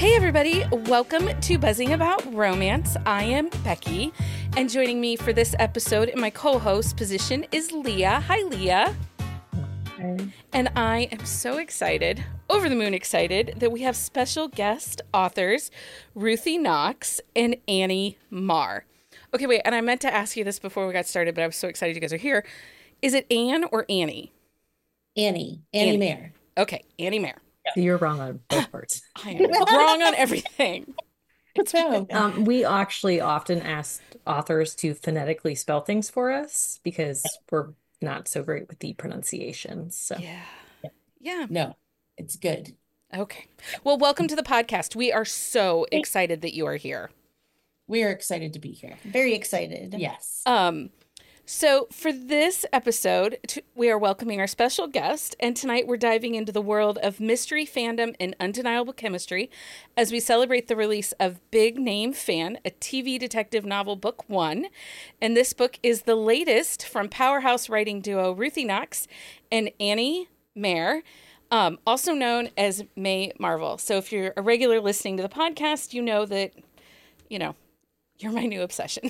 Hey everybody, welcome to Buzzing About Romance. I am Becky, and joining me for this episode in my co-host position is Leah. Hi, Leah. Hi. And I am so excited, over the moon excited, that we have special guest authors Ruthie Knox and Annie Marr. Okay, wait, and I meant to ask you this before we got started, but I was so excited you guys are here. Is it Anne or Annie? Annie Mayer. Okay, Annie Marr. So you're wrong on both parts. I am wrong on everything. We actually often ask authors to phonetically spell things for us because we're not so great with the pronunciations. So Yeah. No, it's good. Okay. Well, welcome to the podcast. We are so excited that you are here. We are excited to be here. Very excited. Yes. So for this episode, we are welcoming our special guest, and tonight we're diving into the world of mystery fandom and undeniable chemistry as we celebrate the release of Big Name Fan, a TV detective novel, book 1. And this book is the latest from powerhouse writing duo Ruthie Knox and Annie Marr, also known as May Marvel. So if you're a regular listening to the podcast, you know that, you're my new obsession.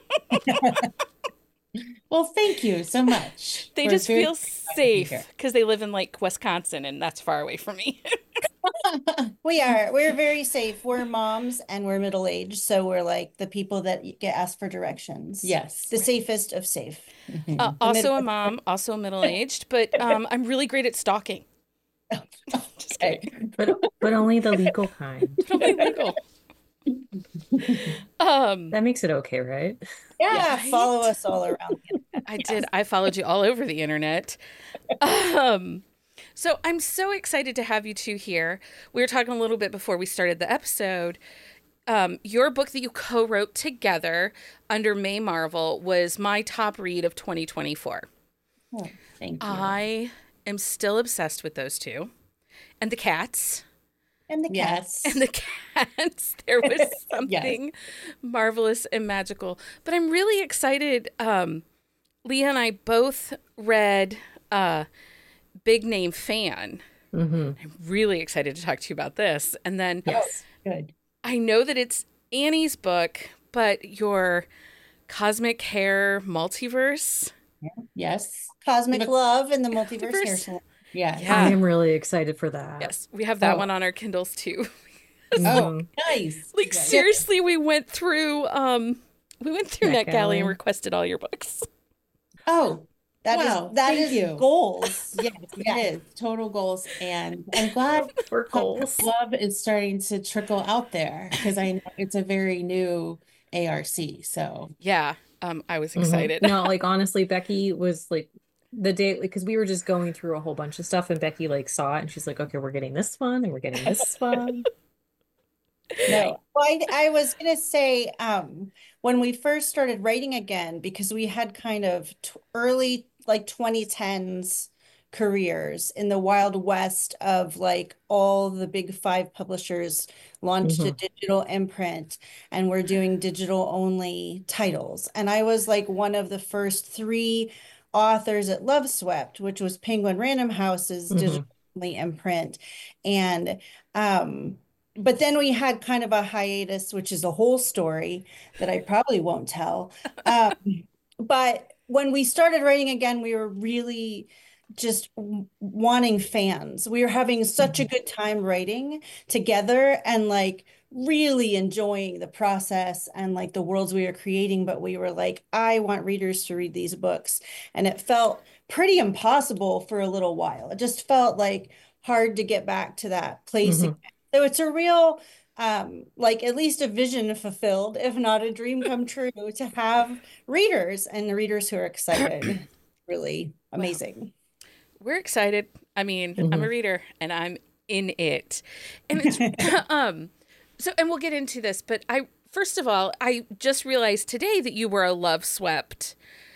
Well, thank you so much. They just feel safe because they live in like Wisconsin, and that's far away from me. We're very safe. We're moms and we're middle-aged. So we're like the people that get asked for directions. Yes. The safest of safe. Also a mom, also middle-aged, but I'm really great at stalking. Just kidding. But only the legal kind. Only legal. That makes it okay, right? Yeah, Right? follow us all around. I did. I followed you all over the internet. So I'm so excited to have you two here. We were talking a little bit before we started the episode. Your book that you co-wrote together under May Marvel was my top read of 2024. Oh, thank you. I am still obsessed with those two. And the cats. And the Yes. And the cats. There was something marvelous and magical. But I'm really excited. Leah and I both read Big Name Fan. Mm-hmm. I'm really excited to talk to you about this. And then Good. I know that it's Annie's book, but your Cosmic Hair Multiverse. Yes. Cosmic Love and the Multiverse Hair Salon. Yes. Yeah. I am really excited for that. Yes, we have that one on our Kindles too. Oh, nice. Like seriously, we went through NetGalley and requested all your books. Oh, That thank is you. goals. Yes, it is. Total goals. And I'm glad For goals. love is starting to trickle out there because I know it's a very new ARC. So Yeah, I was excited. No, like honestly, Becky was like the day because we were just going through a whole bunch of stuff, and Becky like saw it, and she's like, "Okay, we're getting this one, and we're getting this one." No, well, I was gonna say, when we first started writing again, because we had kind of early like 2010s careers in the Wild West of like all the big 5 publishers launched a digital imprint and we're doing digital only titles. And I was like one of the first 3 authors at Love Swept, which was Penguin Random House's digital only imprint. And but then we had kind of a hiatus, which is a whole story that I probably won't tell. But when we started writing again, we were really just wanting fans. We were having such a good time writing together and like really enjoying the process and like the worlds we were creating. But we were like, I want readers to read these books. And it felt pretty impossible for a little while. It just felt like hard to get back to that place again. So it's a real, like at least a vision fulfilled, if not a dream come true, to have readers and the readers who are excited. Really amazing. We're excited. I mean, I'm a reader and I'm in it. And it's and we'll get into this, but first of all, I just realized today that you were a Love Swept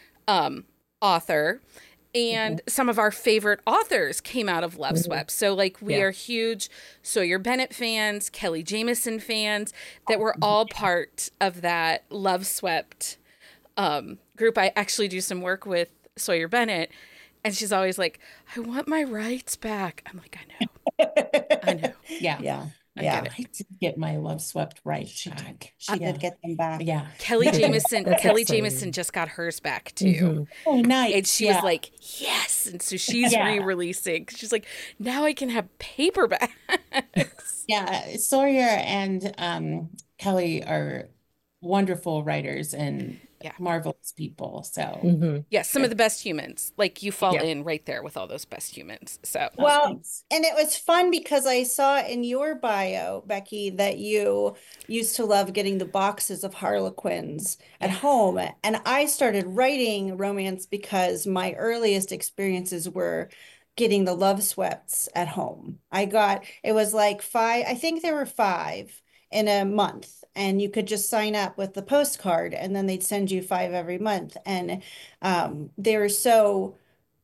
author. And some of our favorite authors came out of Love Swept. So like we are huge Sawyer Bennett fans, Kelly Jamieson fans that were all part of that Love Swept group. I actually do some work with Sawyer Bennett and she's always like, I want my rights back. I'm like, I know. Yeah. Yeah. get it. I did get my Love Swept right back. She did get them back. Yeah. Kelly Jameson, That's Kelly exciting. Jameson just got hers back too. Oh, nice. And she was like, yes. And so she's Yeah. re-releasing. She's like, now I can have paperbacks. Yeah, Sawyer and Kelly are wonderful writers and Yeah. marvelous people. So Mhm. Yeah, some of the best humans. Like you fall Yeah. in right there with all those best humans. So Well, thanks. and it was fun because I saw in your bio, Becky, that you used to love getting the boxes of Harlequins at home. And I started writing romance because my earliest experiences were getting the Love Swept at home. It was like five, I think there were five in a month. And you could just sign up with the postcard and then they'd send you five every month. And they were so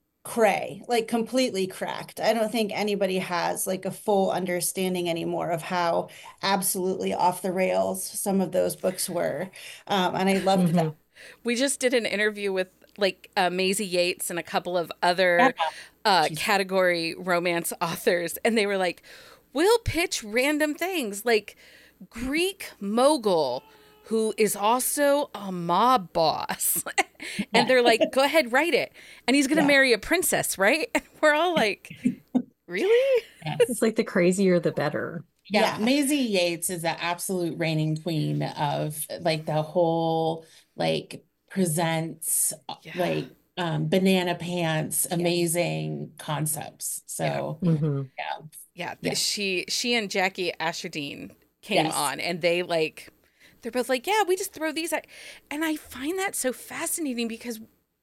like completely cracked. I don't think anybody has like a full understanding anymore of how absolutely off the rails some of those books were. And I loved that. we just did an interview with like Maisie Yates and a couple of other category romance authors. And they were like, we'll pitch random things like Greek mogul who is also a mob boss. And they're like, go ahead, write it. And he's going to marry a princess, right? And we're all like, really? It's like the crazier, the better. Yeah, Yeah. Maisie Yates is the absolute reigning queen of like the whole like presents like banana pants, amazing concepts. So Mhm. Yeah, Yeah. she and Jackie Asherdine came Yes. on and they're both like, yeah, we just throw these out. And I find that so fascinating because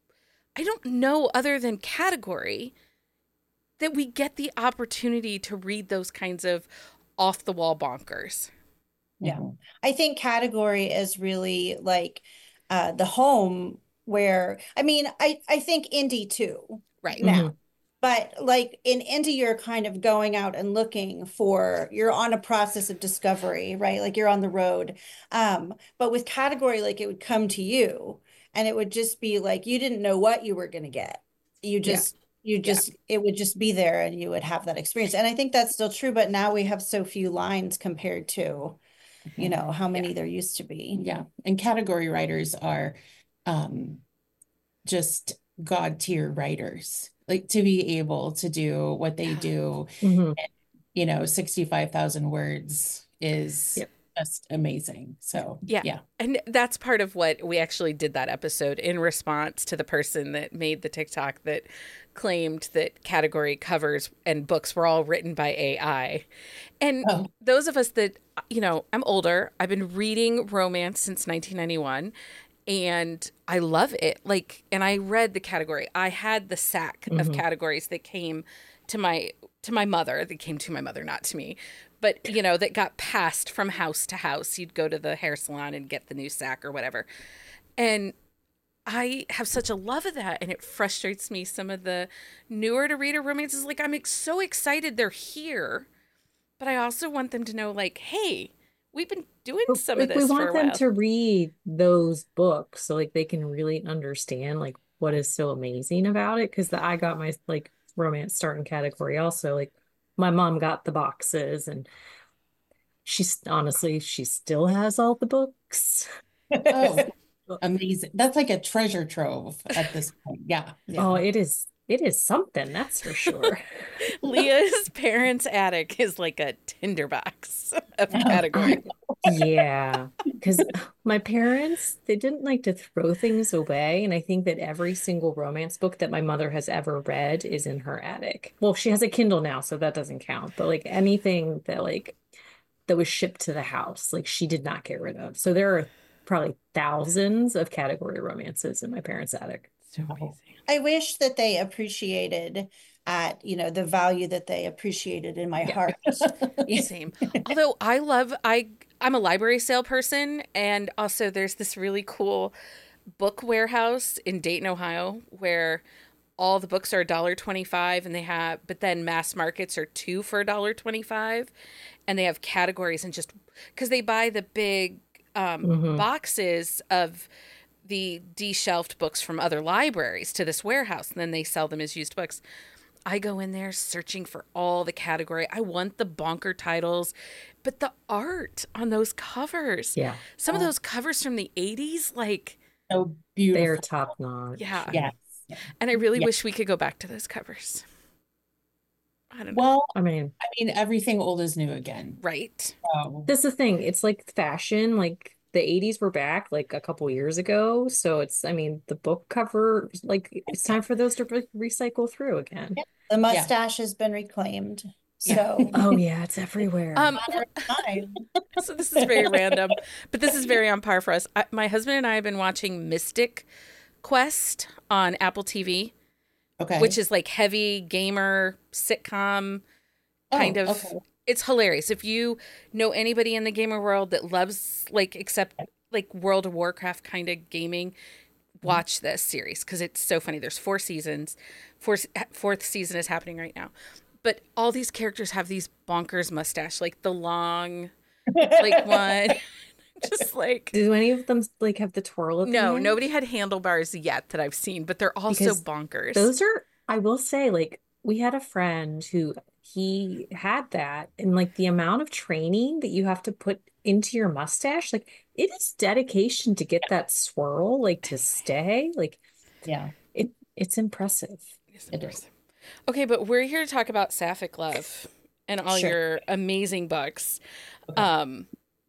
I don't know other than category that we get the opportunity to read those kinds of off the wall bonkers. Yeah. I think category is really like the home where, I mean, I think indie too Right. now. But like in indie, you're kind of going out and looking for, you're on a process of discovery, right? Like you're on the road. But with category, like it would come to you and it would just be like, you didn't know what you were going to get. It would just be there and you would have that experience. And I think that's still true, but now we have so few lines compared to, you know, how many there used to be. Yeah. And category writers are just God tier writers. Like to be able to do what they do, you know, 65,000 words is just amazing. So, yeah. And that's part of what we actually did that episode in response to the person that made the TikTok that claimed that category covers and books were all written by AI. And those of us that, you know, I'm older, I've been reading romance since 1991. And I love it. Like, and I read the category. I had the sack of categories that came to my mother. That came to my mother, not to me. But, you know, that got passed from house to house. You'd go to the hair salon and get the new sack or whatever. And I have such a love of that. And it frustrates me. Some of the newer to reader romances, like I'm so excited they're here. But I also want them to know, like, hey, we've been doing some of this we for want a them while. to read those books so like they can really understand like what is so amazing about it. Because I got my like romance starting category also. Like my mom got the boxes and she still has all the books. Oh, amazing. That's like a treasure trove at this point. Yeah. Oh, it is something, that's for sure. Leah's parents' attic is like a tinderbox of category. Yeah, because my parents, they didn't like to throw things away. And I think that every single romance book that my mother has ever read is in her attic. Well, she has a Kindle now, so that doesn't count. But like anything that was shipped to the house, like she did not get rid of. So there are probably thousands of category romances in my parents' attic. So amazing. I wish that they appreciated the value that they appreciated in my heart. Same. Although I'm a library sale person, and also there's this really cool book warehouse in Dayton, Ohio, where all the books are $1.25 and but then mass markets are two for $1.25, and they have categories and just because they buy the big boxes of the de-shelved books from other libraries to this warehouse, and then they sell them as used books. I go in there searching for all the category. I want the bonker titles, but the art on those covers, Yeah, some of those covers from the 80s, like, So they're beautiful. top notch. yeah. Yes. And I really Yeah. wish we could go back to those covers. I don't know. Well, I mean, everything old is new again. Right. So that's the thing. It's like fashion, like the 80s were back like a couple years ago. So it's, I mean, the book cover, like it's time for those to recycle through again. The mustache has been reclaimed. Yeah. So Oh yeah, it's everywhere. time. So this is very random, but this is very on par for us. My husband and I have been watching Mystic Quest on Apple TV, okay. which is like heavy gamer sitcom kind of. Okay. It's hilarious. If you know anybody in the gamer world that loves like except like World of Warcraft kind of gaming, watch this series because it's so funny. There's 4 seasons. Fourth season is happening right now. But all these characters have these bonkers mustache, like the long, like one, just like. Do any of them like have the twirl at the No, end? nobody had handlebars yet that I've seen, but they're all so Because bonkers. Those are, I will say, like we had a friend who he had that, and like the amount of training that you have to put into your mustache, like it is dedication to get that swirl, like to stay. Like Yeah. it's impressive. It is. Okay, but we're here to talk about Sapphic Love and all Sure. your amazing books. Okay.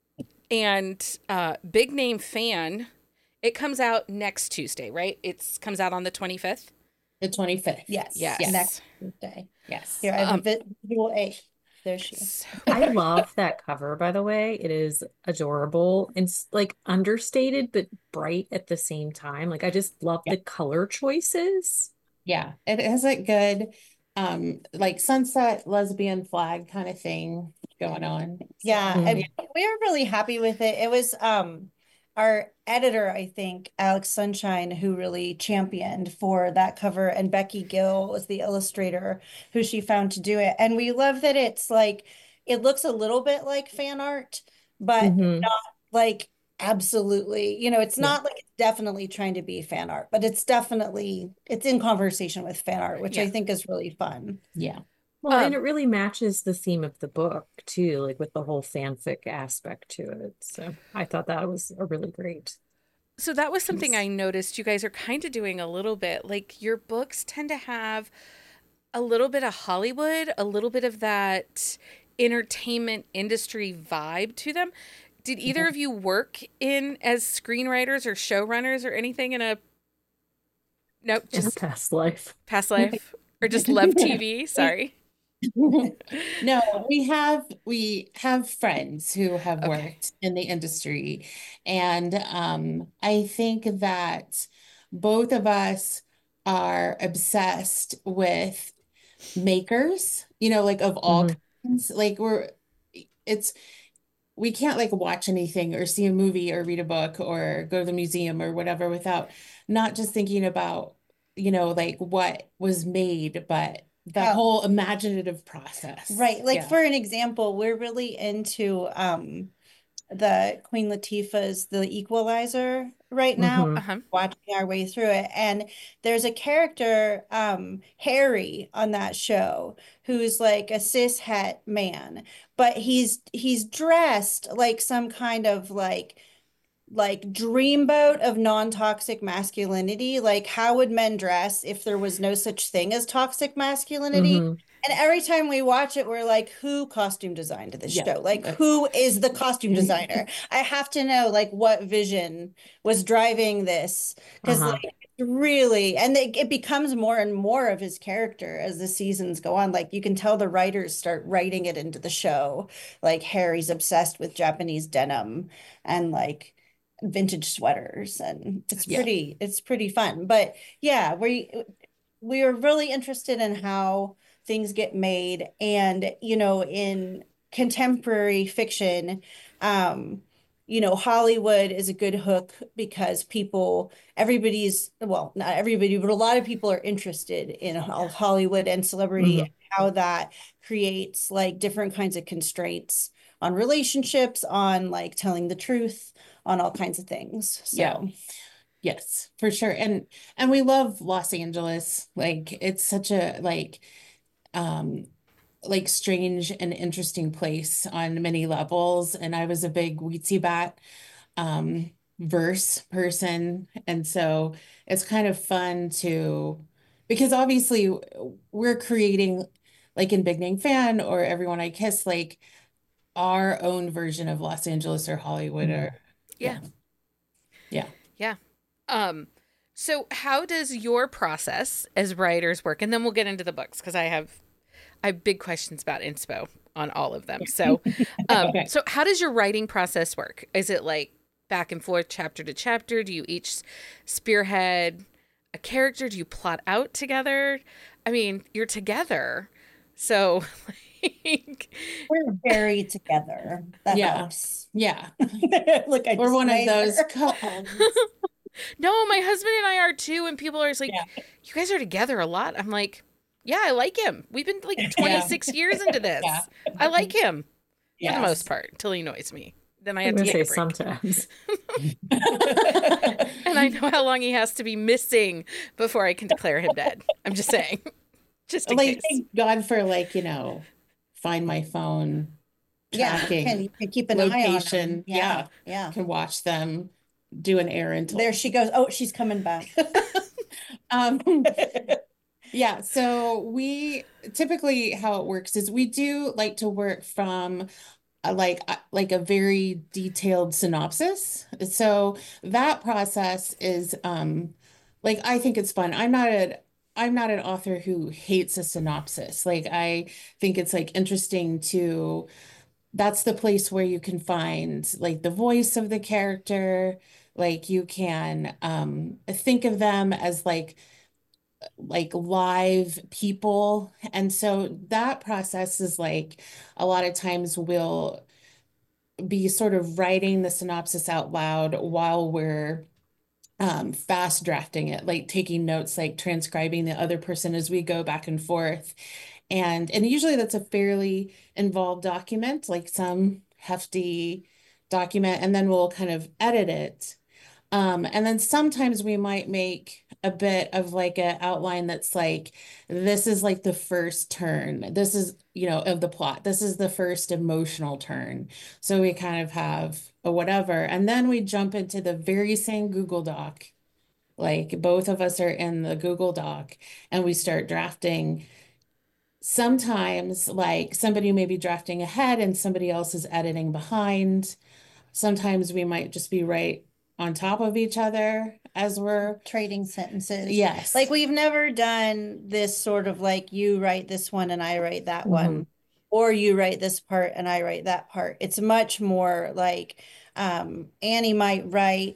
And Big Name Fan, it comes out next Tuesday, right? It comes out on the 25th. The 25th. Yes. Yes. Next Tuesday. Yes. Here, I have a visual aid. There she is. So I love that cover, by the way. It is adorable and like understated but bright at the same time. Like I just love Yeah. the color choices. Yeah. It has a good like sunset lesbian flag kind of thing going on. Yeah, So, Mhm. and we were really happy with it. It was our editor, I think, Alex Sunshine, who really championed for that cover, and Becky Gill was the illustrator who she found to do it. And we love that it's like it looks a little bit like fan art, but Mhm. not like absolutely, it's Yeah. not like it's definitely trying to be fan art, but it's in conversation with fan art, which I Yeah. think is really fun. yeah. Well, and Um, it really matches the theme of the book too, like with the whole fanfic aspect to it. So I thought that was a really great So that was something piece. I noticed you guys are kind of doing a little bit. Like your books tend to have a little bit of Hollywood, a little bit of that entertainment industry vibe to them. Did either of you work in as screenwriters or showrunners or anything in a nope, In a just past life. past life or just love TV? Sorry. No, we have friends who have Okay. worked in the industry, and I think that both of us are obsessed with makers, like of all Mhm. kinds. Like we can't like watch anything or see a movie or read a book or go to the museum or whatever without not just thinking about, like what was made, but the Oh. whole imaginative process. Right. Like Yeah. for an example, we're really into the Queen Latifah's The Equalizer right now, Mhm. Uh-huh. watching our way through it. And there's a character, Harry, on that show who's like a cis het man, but he's dressed like some kind of like dreamboat of non-toxic masculinity. Like how would men dress if there was no such thing as toxic masculinity? Mhm. And every time we watch it, we're like, who costume designed this Yeah, show? Like, that's- who is the costume designer? I have to know, like, what vision was driving this. Because, Uh-huh. like, really, and it becomes more and more of his character as the seasons go on. Like, you can tell the writers start writing it into the show. Like, Harry's obsessed with Japanese denim and, like, vintage sweaters. And Yeah. it's pretty fun. But, yeah, we are really interested in how things get made, and in contemporary fiction, Hollywood is a good hook because well, not everybody, but a lot of people are interested in Hollywood and celebrity, Mhm. and how that creates like different kinds of constraints on relationships, on like telling the truth, on all kinds of things. Yeah. Yes, for sure. And we love Los Angeles. Like it's such a like um, like strange and interesting place on many levels. And I was a big Weetzie Bat verse person. And so it's kind of fun to, because obviously we're creating, like in Big Name Fan or Everyone I Kiss, like our own version of Los Angeles or Hollywood or Yeah. yeah. Yeah. So how does your process as writers work? And then we'll get into the books because I have big questions about inspo on all of them. So Okay. so how does your writing process work? Is it like back and forth chapter to chapter? Do you each spearhead a character? Do you plot out together? I mean, you're together. So like We're very together. That Yeah. helps. Yeah. Look, I We're just one of made those her. couples. no, my husband and I are too, and people are just like, Yeah. you guys are together a lot. I'm like, yeah, I like him. We've been like 26 years into this. Yeah. I like him for the Yes. most part until he annoys me. Then I I'm have to gonna take say a break. sometimes. And I know how long he has to be missing before I can declare him dead. I'm just saying. Just in Like, case. thank God for like, find my phone Yeah, tracking you can keep an eye on them. location. Yeah. Yeah. Can watch them do an errand. There she goes. Oh, she's coming back. Um, yeah, so we typically how it works is we do like to work from like a very detailed synopsis. So that process is like I think it's fun. I'm not an author who hates a synopsis. Like I think it's like interesting to that's the place where you can find like the voice of the character. Like you can think of them as like live people. And so that process is like a lot of times we'll be sort of writing the synopsis out loud while we're fast drafting it, like taking notes, like transcribing the other person as we go back and forth. And usually that's a fairly involved document, like some hefty document, and then we'll kind of edit it. And then sometimes we might make a bit of like an outline that's like, this is like the first turn. This is, of the plot. This is the first emotional turn. So we kind of have a whatever. And then we jump into the very same Google Doc. Like both of us are in the Google Doc and we start drafting. Sometimes like somebody may be drafting ahead and somebody else is editing behind. Sometimes we might just be right on top of each other as we're Trading sentences. yes. Like we've never done this sort of like you write this one and I write that Mhm. one, or you write this part and I write that part. It's much more like Annie might write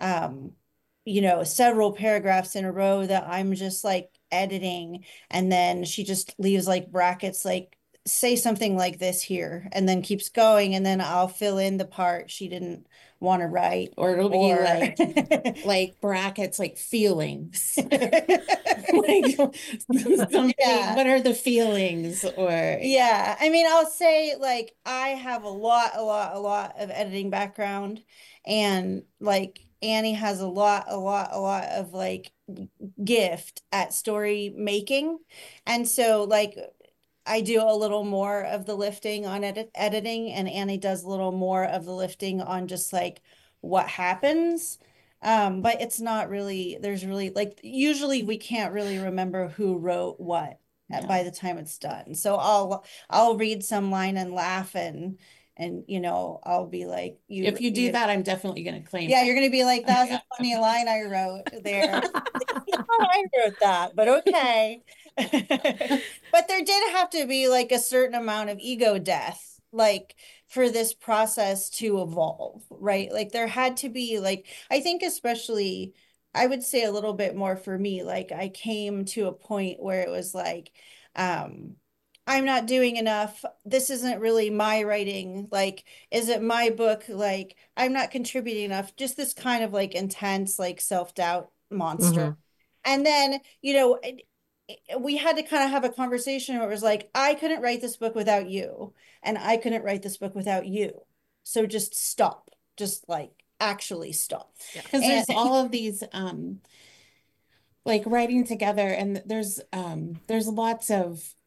several paragraphs in a row that I'm just like editing, and then she just leaves like brackets like say something like this here and then keeps going, and then I'll fill in the part she didn't want to write. Or it'll be Or like brackets, like feelings. Like something, Yeah. what are the feelings? Or Yeah, I mean, I'll say like I have a lot of editing background, and like Annie has a lot of like gift at story making. And so like I do a little more of the lifting on editing, and Annie does a little more of the lifting on just like what happens. But it's not really, there's really like usually we can't really remember who wrote what by the time it's done. So I'll read some line and laugh, and I'll be like, if you do that, I'm definitely going to claim yeah, it. you're gonna be like, that was a funny line I wrote there. I wrote that, but okay. But there did have to be like a certain amount of ego death, like for this process to evolve, right? Like there had to be like, I think especially, I would say a little bit more for me, like I came to a point where it was like, I'm not doing enough. This isn't really my writing. Like, is it my book? Like, I'm not contributing enough. Just this kind of like intense, like self-doubt monster. Mhm. And then, we had to kind of have a conversation where it was like, I couldn't write this book without you, and I couldn't write this book without you. So just stop. Just like actually stop. Because there's all of these like writing together, and there's lots of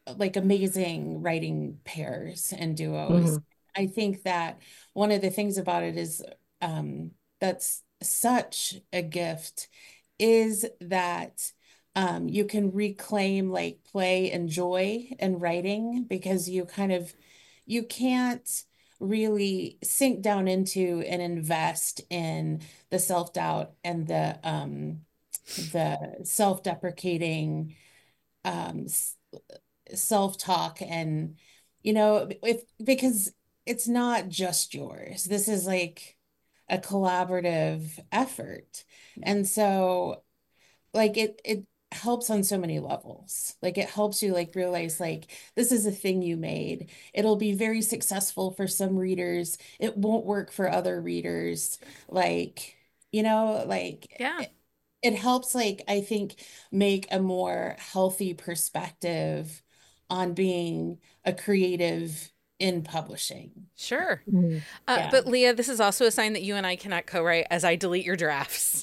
like amazing writing pairs and duos. Mhm. I think that one of the things about it is that's such a gift is that you can reclaim like play and joy in writing because you can't really sink down into and invest in the self-doubt and the self-deprecating um self-talk and if because it's not just yours. This is like a collaborative effort. And so like it helps on so many levels. Like it helps you like realize like this is a thing you made. It'll be very successful for some readers. It won't work for other readers. Like, like Yeah. it helps like I think make a more healthy perspective on being a creative in publishing. Sure. Mhm. Yeah. But Leah, this is also a sign that you and I cannot co-write as I delete your drafts.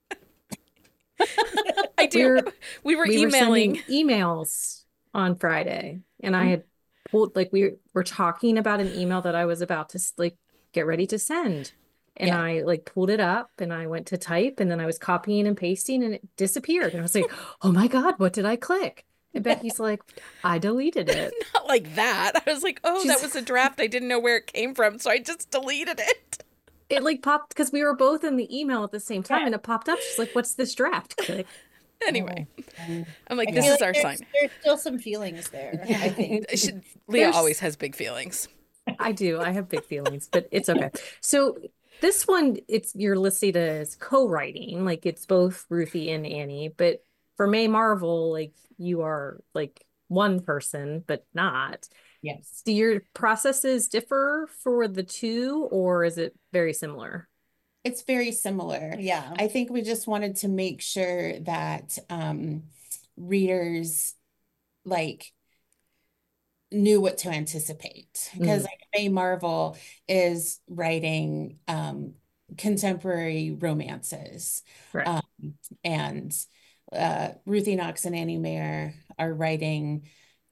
I do. We were emailing. Sending emails on Friday, and I had pulled like we were talking about an email that I was about to like get ready to send. And Yeah. I like pulled it up and I went to type and then I was copying and pasting and it disappeared. And I was like, oh my God, what did I click? And Becky's like, I deleted it. Not like that. I was like, oh, that was a draft. I didn't know where it came from, so I just deleted it. It like popped because we were both in the email at the same time and it popped up. She's like, what's this draft? Click. Anyway, Oh. I'm like, I this feel is like our there's, sign. there's still some feelings there, I think. Leah There's- always has big feelings. I do. I have big feelings, but it's okay. So this one, you're listed as co-writing, like it's both Ruthie and Annie, but for May Marvel, like you are like one person, but not. Yes. Do your processes differ for the two, or is it very similar? It's very similar. Yeah. I think we just wanted to make sure that readers like knew what to anticipate because like May Marvel is writing contemporary romances. Right. And Ruthie Knox and Annie Mayer are writing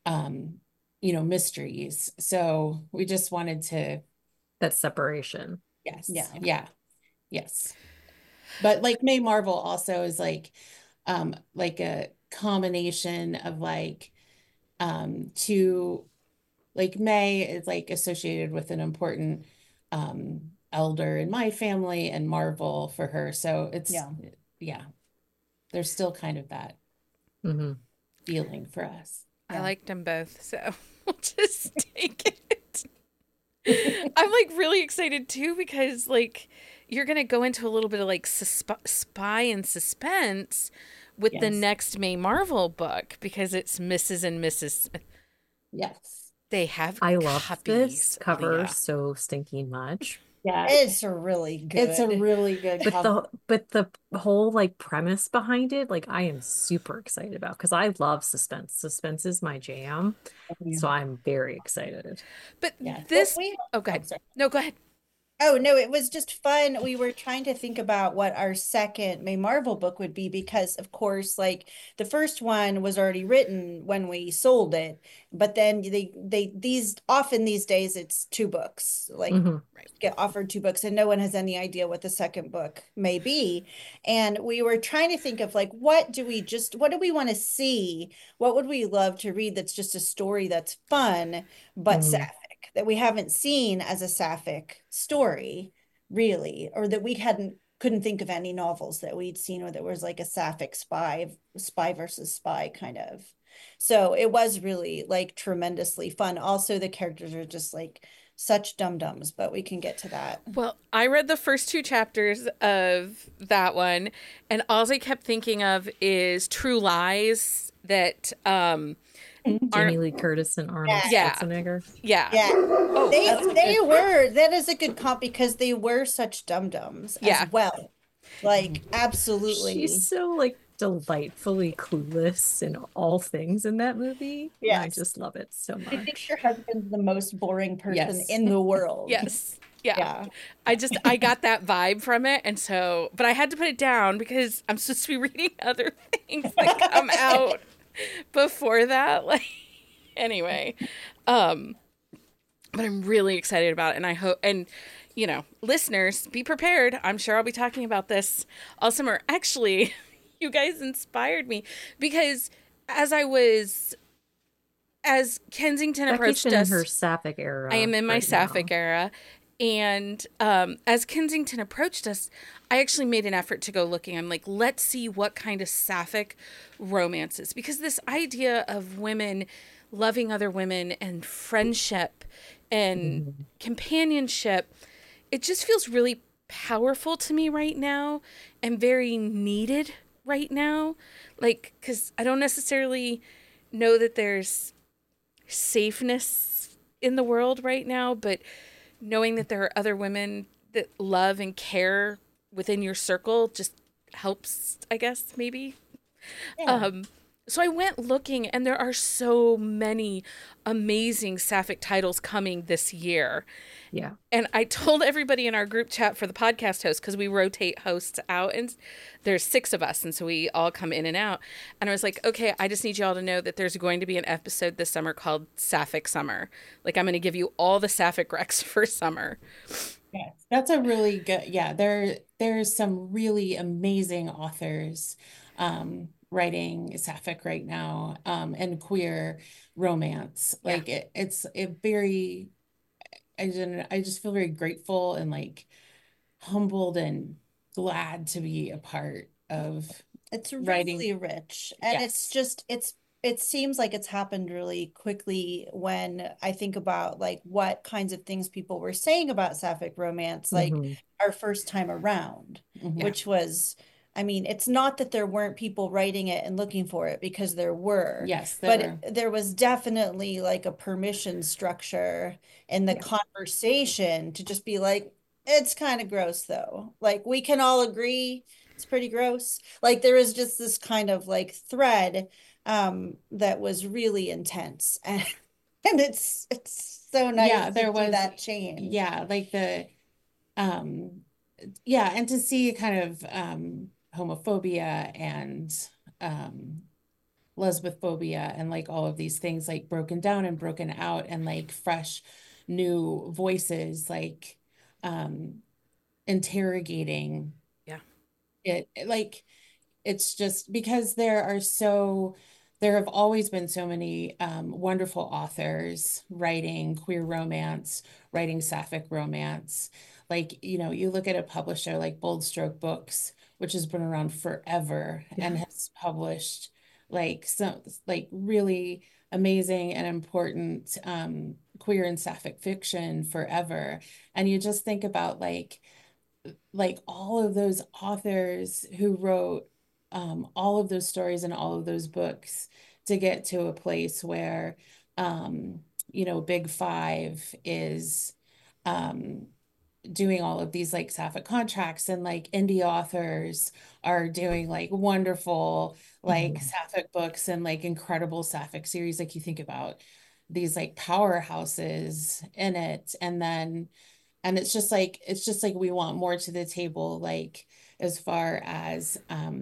mysteries. So we just wanted to That separation. yes. Yeah. Yeah. Yes. But like May Marvel also is like a combination of like two like May is like associated with an important elder in my family and Marvel for her. So it's yeah. There's still kind of that Mm-hmm. feeling for us. I liked them both, so we'll just take it. I'm like really excited too because like you're gonna go into a little bit of like spy and suspense with the Yes. next May Marvel book because it's Mrs. and Mrs. Smith. Yes. They have I love copies, this cover Leah. so stinking much. Yeah. It's really good. It's a really good cover. But the whole like premise behind it, like I am super excited about because I love suspense. Suspense is my jam. So I'm very excited. But Yeah. this we- oh go ahead. sorry. No, go ahead. Oh, no, it was just fun. We were trying to think about what our second May Marvel book would be because, of course, like the first one was already written when we sold it, but then these days it's two books, like Mhm. get offered two books, and no one has any idea what the second book may be. And we were trying to think of like, what do we want to see? What would we love to read that's just a story that's fun, but sapphic, that we haven't seen as a sapphic story, really, or that we couldn't think of any novels that we'd seen where there was like a sapphic spy versus spy kind of. So it was really like tremendously fun. Also, the characters are just like such dum-dums, but we can get to that. Well, I read the first two chapters of that one, and all I kept thinking of is True Lies that Jamie Lee Curtis and Arnold Yeah. Schwarzenegger. yeah. Yeah. Oh, That is a good comp because they were such dum-dums Yeah. as well. Like, absolutely. She's so like delightfully clueless in all things in that movie. Yes. I just love it so I think much. your husband's the most boring person Yes. in the world. Yes. Yeah. Yeah. I got that vibe from it. And so, but I had to put it down because I'm supposed to be reading other things that come out before that. Like, Anyway, but I'm really excited about it, and I hope, and listeners, be prepared. I'm sure I'll be talking about this all summer. Actually, you guys inspired me because as Kensington Becky's approached in us, her Sapphic era. I am in my right Sapphic now. era. And as Kensington approached us, I actually made an effort to go looking. I'm like, let's see what kind of Sapphic romances, because this idea of women loving other women and friendship and companionship, it just feels really powerful to me right now and very needed right now. Like, because I don't necessarily know that there's safeness in the world right now, but knowing that there are other women that love and care within your circle just helps, I guess, maybe. Yeah. So I went looking, and there are so many amazing Sapphic titles coming this year. Yeah. And I told everybody in our group chat for the podcast host, because we rotate hosts out, and there's 6 of us, and so we all come in and out. And I was like, okay, I just need you all to know that there's going to be an episode this summer called Sapphic Summer. Like, I'm going to give you all the Sapphic recs for summer. Yes, that's a really good, yeah, there's some really amazing authors writing Sapphic right now, and queer romance. Yeah. Like it's a very, I just feel very grateful and like humbled and glad to be a part of It's writing. really rich. And it's Yes. just, it seems like it's happened really quickly when I think about like what kinds of things people were saying about Sapphic romance, like our first time around, Mhm. which was, I mean, it's not that there weren't people writing it and looking for it, because there were. Yes, But there was definitely like a permission structure in the Yeah. conversation to just be like, it's kind of gross though. Like we can all agree it's pretty gross. Like there is just this kind of like thread that was really intense. And it's so nice yeah, to there see was, that change. yeah, like um, yeah, and to see kind of homophobia and lesbophobia and like all of these things like broken down and broken out, and like fresh new voices like interrogating Yeah. it, like it's just because there have always been so many wonderful authors writing queer romance, writing Sapphic romance. Like, you look at a publisher like Bold Stroke Books, which has been around forever and has published like some like really amazing and important queer and Sapphic fiction forever. And you just think about like all of those authors who wrote all of those stories and all of those books to get to a place where Big Five is doing all of these like Sapphic contracts, and like indie authors are doing like wonderful like Sapphic books and like incredible Sapphic series. Like you think about these like powerhouses in it, and it's just like we want more to the table, like as far as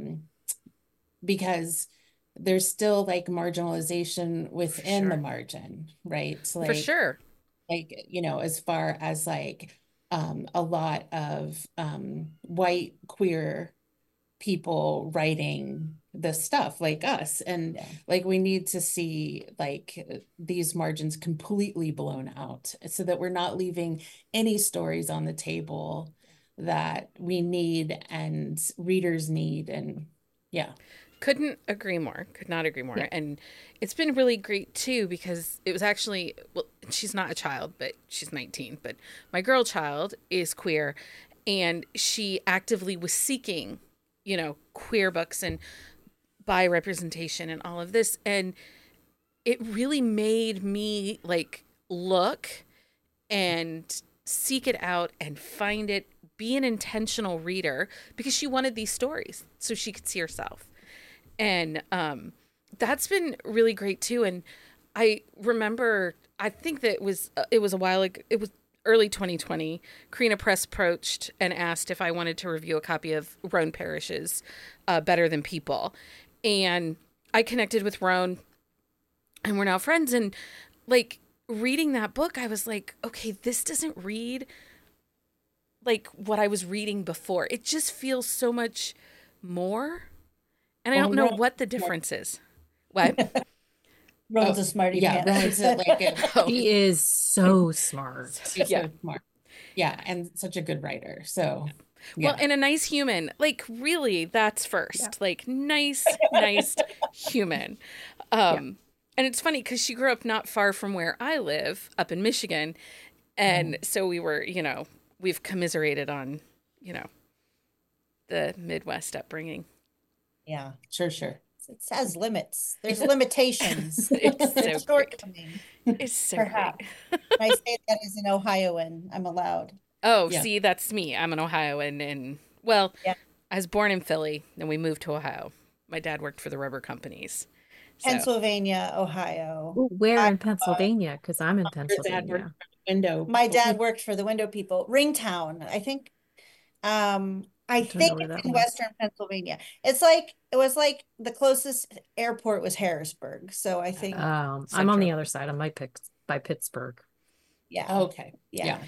because there's still like marginalization within the margin, right? For sure. As far as like a lot of white queer people writing this stuff like us, and like we need to see like these margins completely blown out so that we're not leaving any stories on the table that we need and readers need. And yeah. Couldn't agree more. Could not agree more. Yeah. And it's been really great too, because it was actually, well, she's not a child, but she's 19. But my girl child is queer, and she actively was seeking, queer books and bi representation and all of this. And it really made me like look and seek it out and find it, be an intentional reader, because she wanted these stories so she could see herself. And that's been really great too. And I remember, I think that it was a while ago, it was early 2020, Carina Press approached and asked if I wanted to review a copy of Roan Parrish's Better Than People. And I connected with Roan. and we're now friends. And like reading that book, I was like, okay, this doesn't read like what I was reading before. It just feels so much more. And I don't know what the difference is. What? Rowan's a smarty pants. He is so smart. She's so smart. Yeah, and such a good writer. So well, and a nice human. Like really, that's first. Like nice human. And it's funny because she grew up not far from where I live, up in Michigan. And so we were, we've commiserated on, the Midwest upbringing. Yeah, sure. It has limits. There's limitations. It's so shortcoming. It's so perhaps. I say that as an Ohioan. I'm allowed. Oh, see, that's me. I'm an Ohioan, and I was born in Philly, then we moved to Ohio. My dad worked for the rubber companies. Pennsylvania, Ohio. Ooh, where in Pennsylvania? Because I'm in Pennsylvania. My dad worked for the window people. Ringtown, I think. I think it's in Western Pennsylvania. It was like the closest airport was Harrisburg. So I think I'm on the other side. I'm by Pittsburgh. Yeah. Okay. Yeah.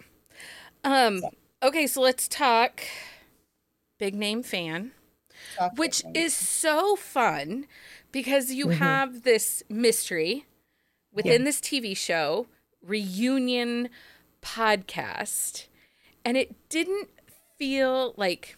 Okay, so let's talk Big Name Fan, which is so fun because you have this mystery within this TV show, reunion podcast, and it didn't feel like,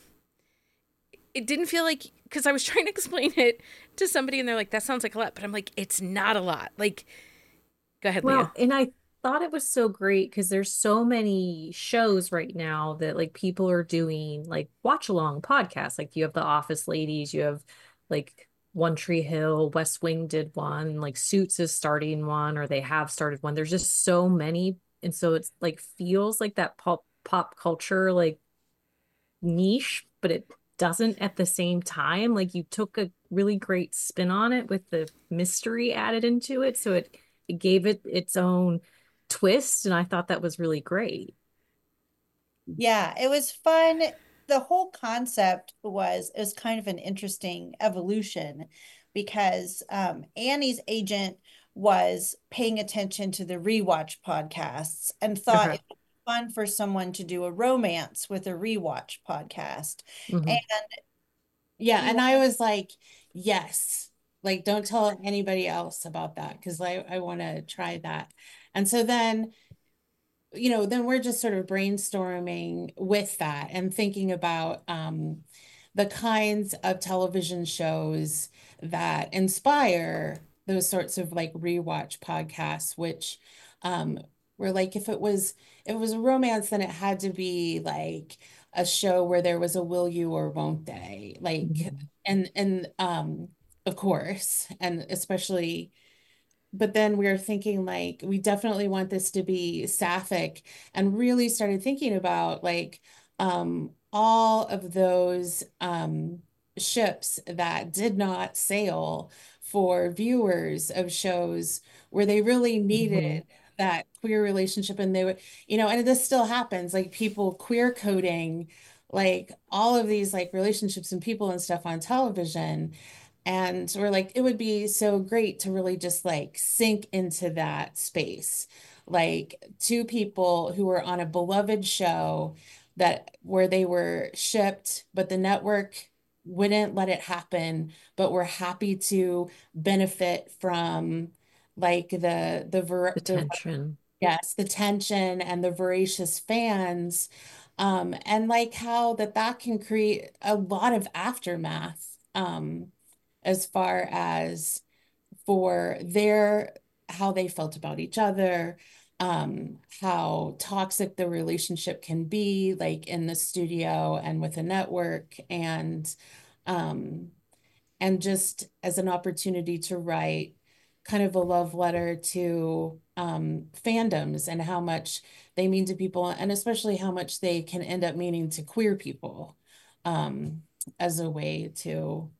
because I was trying to explain it to somebody and they're like, that sounds like a lot, but I'm like, it's not a lot. Like, go ahead, Leah. And I thought it was so great because there's so many shows right now that like people are doing like watch along podcasts. Like you have the Office Ladies, you have like One Tree Hill, West Wing did one, like Suits is starting one, or they have started one. There's just so many. And so it's like feels like that pop culture like niche, but it doesn't at the same time. Like you took a really great spin on it with the mystery added into it. So it gave it its own twist. And I thought that was really great. Yeah, it was fun. The whole concept was kind of an interesting evolution because Annie's agent was paying attention to the rewatch podcasts and thought it would be fun for someone to do a romance with a rewatch podcast. And and I was like, yes, like don't tell anybody else about that because I want to try that. And so then then we're just sort of brainstorming with that and thinking about the kinds of television shows that inspire those sorts of like rewatch podcasts, which were like, if it was a romance, then it had to be like a show where there was a will you or won't they, like, and of course, and especially. But then we were thinking like, we definitely want this to be sapphic, and really started thinking about like all of those ships that did not sail for viewers of shows where they really needed that queer relationship. And they would, and this still happens, like people queer coding, like all of these like relationships and people and stuff on television. And we're like, it would be so great to really just like sink into that space. Like two people who were on a beloved show where they were shipped, but the network wouldn't let it happen, but we're happy to benefit from like the tension. Yes, the tension and the voracious fans. And like how that can create a lot of aftermath. As far as for how they felt about each other, how toxic the relationship can be, like in the studio and with a network, and just as an opportunity to write kind of a love letter to fandoms and how much they mean to people, and especially how much they can end up meaning to queer people, as a way to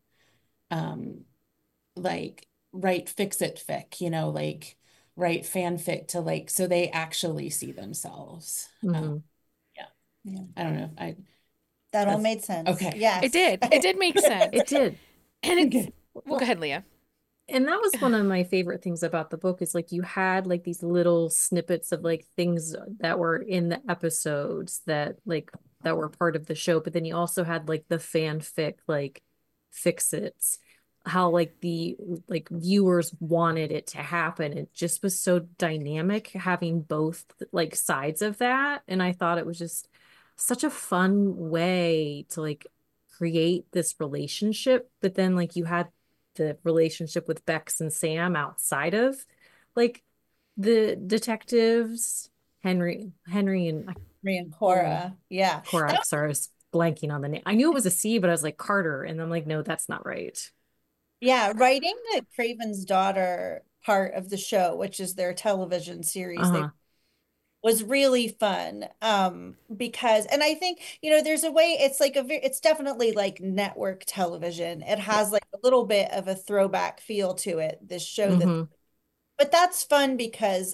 like write fix-it fic, like write fanfic to like, so they actually see themselves. I don't know. That all made sense. Okay. Yes. It did make sense. It did. And it's, well, go ahead, Leah. And that was one of my favorite things about the book is like you had like these little snippets of like things that were in the episodes that were part of the show, but then you also had like the fanfic like fix-its, how like the like viewers wanted it to happen. It just was so dynamic having both like sides of that. And I thought it was just such a fun way to like create this relationship, but then like you had the relationship with Bex and Sam outside of like the detectives, Henry and And Cora. Yeah. Cora. I'm sorry, I was blanking on the name. I knew it was a C, but I was like Carter, and I'm like, no, that's not right. Yeah, writing the Craven's Daughter part of the show, which is their television series, they Uh-huh. was really fun. Because, and I think, there's a way, it's like it's definitely like network television. It Yeah. has like a little bit of a throwback feel to it, this show that, Mm-hmm. but that's fun because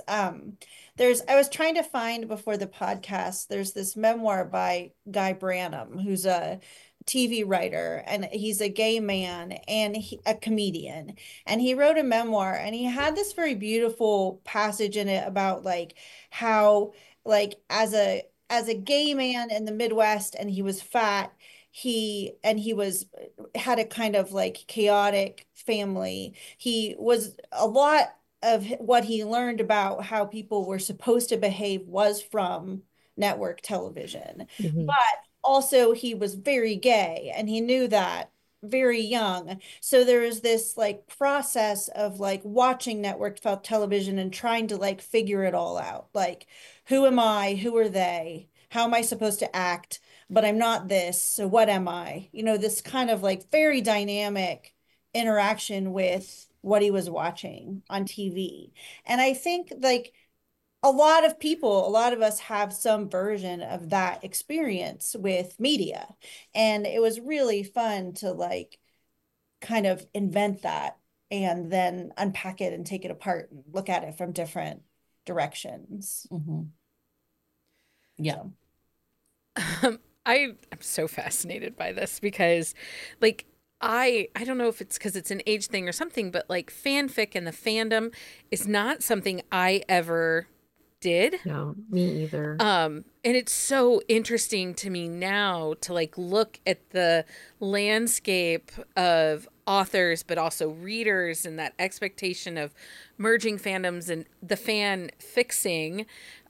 I was trying to find before the podcast, there's this memoir by Guy Branum, who's a TV writer, and he's a gay man and a comedian, and he wrote a memoir, and he had this very beautiful passage in it about like how, like, as a gay man in the Midwest, and he was fat, he was had a kind of like chaotic family. He was a lot of what he learned about how people were supposed to behave was from network television. Mm-hmm. But also he was very gay, and he knew that very young. So there is this like process of like watching network television and trying to like figure it all out. Like, who am I? Who are they? How am I supposed to act? But I'm not this. So what am I? This kind of like very dynamic interaction with what he was watching on TV. And I think like a lot of us have some version of that experience with media. And it was really fun to like kind of invent that and then unpack it and take it apart and look at it from different directions. Yeah. I'm so fascinated by this because like I don't know if it's because it's an age thing or something, but like fanfic and the fandom is not something I ever did. No, me either. And it's so interesting to me now to like look at the landscape of authors, but also readers and that expectation of merging fandoms and the fan fixing.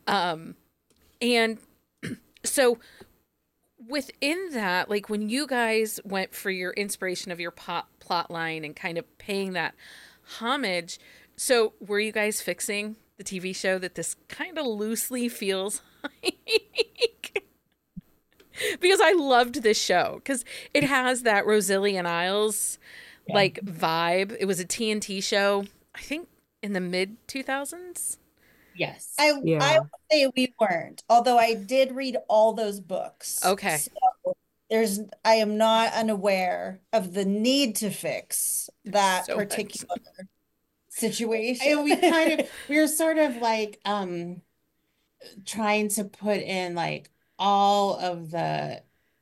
And so within that, like when you guys went for your inspiration of your plot line and kind of paying that homage, so were you guys fixing the TV show that this kind of loosely feels like? Because I loved this show because it has that Rosalie and Isles like vibe. It was a TNT show, I think in the mid 2000s. Yes. I Yeah. would say we weren't, although I did read all those books. Okay. So I am not unaware of the need to fix that So much. particular situation. We were sort of like trying to put in like all of the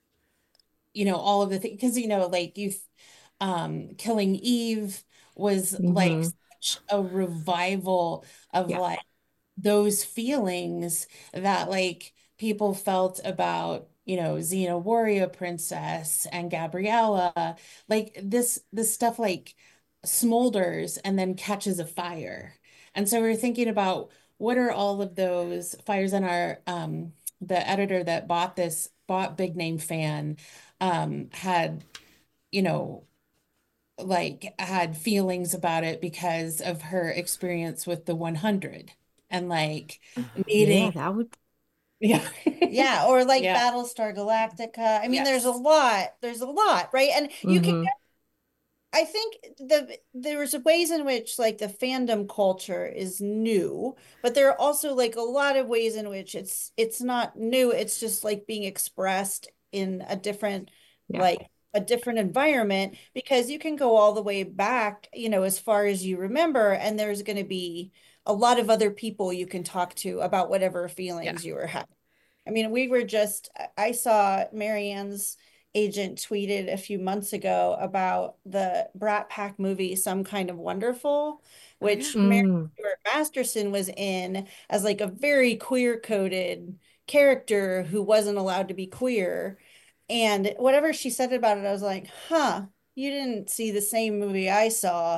things, because like Killing Eve was like Mm-hmm. such a revival of Yeah. like those feelings that like people felt about Xena Warrior Princess and Gabriella. Like this stuff like smolders and then catches a fire. And so we're thinking about what are all of those fires. And our the editor that bought Big Name Fan had you know like had feelings about it because of her experience with the 100 and like Yeah, needing. that would. Yeah. Yeah, or like Yeah. Battlestar Galactica. I mean, Yes. there's a lot, right? And you can Mm-hmm. I think there's ways in which like the fandom culture is new, but there are also like a lot of ways in which it's not new. It's just like being expressed in Yeah. like a different environment, because you can go all the way back, as far as you remember, and there's going to be a lot of other people you can talk to about whatever Yeah. feelings you were having. I mean, I saw Marianne's agent tweeted a few months ago about the Brat Pack movie, Some Kind of Wonderful, which Mary Mm. Stuart Masterson was in as like a very queer-coded character who wasn't allowed to be queer. And whatever she said about it, I was like, huh, you didn't see the same movie I saw.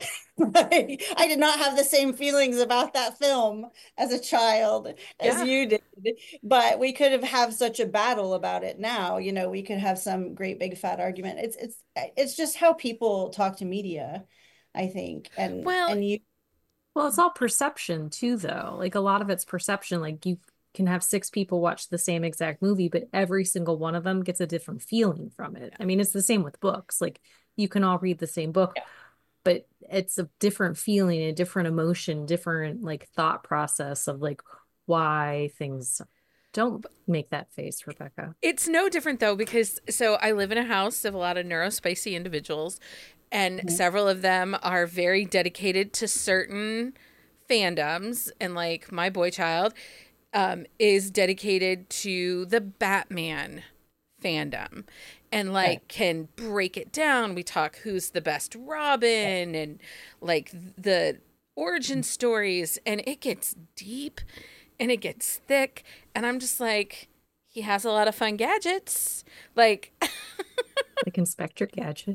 I did not have the same feelings about that film as a child as Yeah. you did, but we could have such a battle about it now. You know, we could have some great big fat argument. It's just how people talk to media, I think. Well, And you Well, it's all perception too, though. Like a lot of it's perception. Like you can have six people watch the same exact movie, but every single one of them gets a different feeling from it. I mean, it's the same with books. Like you can all read the same book, but it's a different feeling, a different emotion, different like thought process of like why things don't make that face, Rebecca. it's no different though, because so I live in a house of a lot of neurospicy individuals, and several of them are very dedicated to certain fandoms. And like my boy child is dedicated to the Batman fandom and like can break it down. We talk who's the best Robin and like the origin stories, and it gets deep and it gets thick. And I'm just like, he has a lot of fun gadgets. Like, Like Inspector Gadget.